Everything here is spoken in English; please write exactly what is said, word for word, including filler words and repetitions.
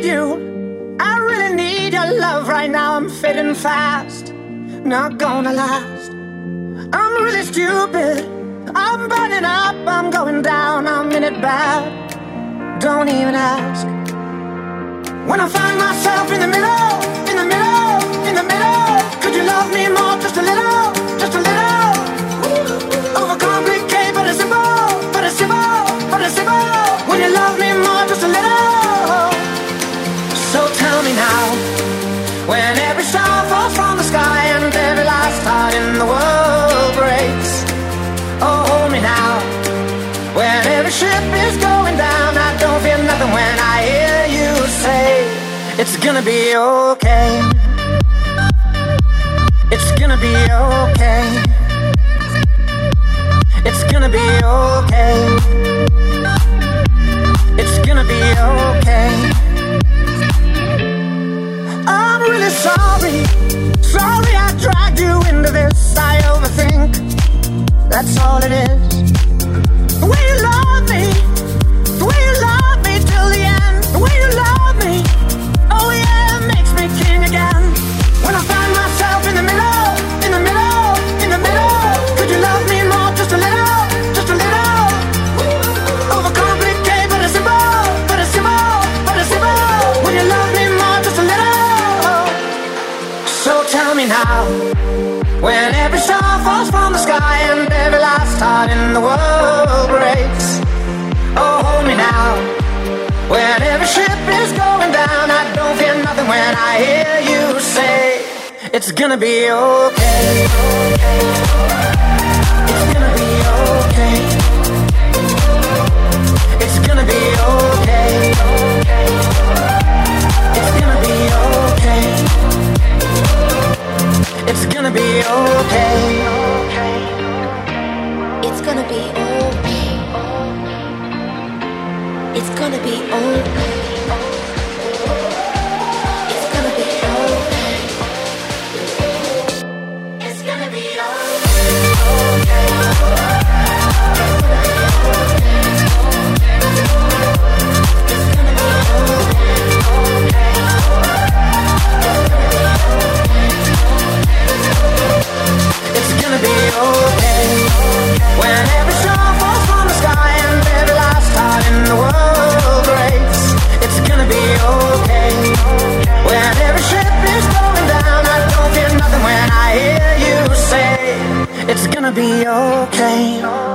you. I really need your love right now. I'm fading fast, not gonna last. I'm really stupid, I'm burning up, I'm going down, I'm in it bad. Don't even ask. When I find myself in the middle, in the middle, in the middle, could you love me more, just a little, just a little? Overcomplicate, but it's simple, but it's simple, but it's simple. When you love me more, just a little. So tell me now, when every star falls from the sky and every last heart in the world breaks. Oh, hold me now, when every ship is going down, I don't feel nothing when I hear you say, it's gonna be okay. It's gonna be okay. It's gonna be okay. It's gonna be okay. I'm really sorry. Sorry I dragged you into this. I overthink. That's all it is. The way you love me, the way you love me till the end, the way you love me, oh yeah, it makes me king again. When I find myself in the middle, in the middle, in the middle, could you love me more, just a little, just a little? Overcomplicate, but it's simple, but it's simple, but it's simple. When you love me more, just a little. So tell me now, when every star falls from the sky and every last heart in the world breaks. Oh, hold me now, when every ship is going down, I don't feel nothing when I hear you say, it's gonna be okay. It's gonna be okay. It's gonna be okay. It's gonna be okay. It's gonna be okay. It's gonna be okay. It's gonna be okay. It's gonna be okay. It's gonna be okay. It's gonna be okay. It's gonna be okay. When every star falls from the sky and every last heart in the world breaks. It's gonna be okay. When every ship is going down, I don't feel nothing when I hear you say, it's gonna be okay.